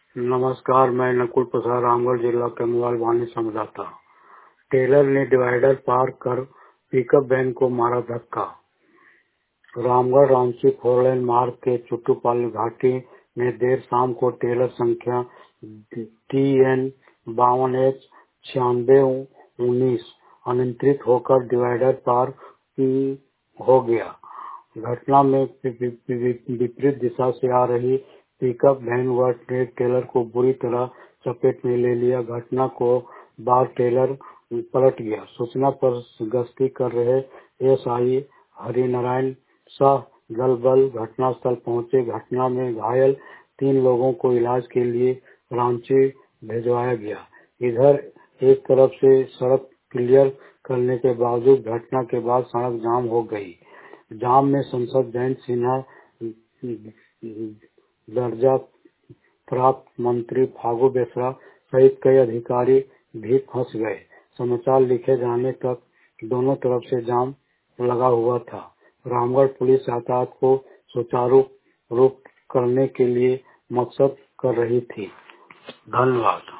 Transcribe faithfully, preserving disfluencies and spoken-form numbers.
नमस्कार, मैं नकुल प्रसाद रामगढ़ जिला के मोबाइल वाणी समझाता। टेलर ने डिवाइडर पार कर पिकअप वैन को मारा धक्का। रामगढ़ रांची फोर लेन मार्ग के चुट्टूपाली घाटी में देर शाम को टेलर संख्या टी एन बावन एच छियानवे उन्नीस अनियंत्रित होकर डिवाइडर पार हो गया। घटना में विपरीत दिशा से आ रही पिकअप वैन व ट्रक टेलर को बुरी तरह चपेट में ले लिया। घटना को बाद टेलर पलट गया। सूचना पर गश्ती कर रहे एस आई हरिनारायण शाह दल बल घटनास्थल पहुंचे। घटना में घायल तीन लोगों को इलाज के लिए रांची भिजवाया गया। इधर एक तरफ से सड़क क्लियर करने के बावजूद घटना के बाद सड़क जाम हो गई। जाम में सांसद जयंत सिन्हा, दर्जा प्राप्त मंत्री फागू बेसरा सहित कई अधिकारी भी फंस गए। समाचार लिखे जाने तक दोनों तरफ से जाम लगा हुआ था। रामगढ़ पुलिस यातायात को सुचारू रूप करने के लिए मकसद कर रही थी। धन्यवाद।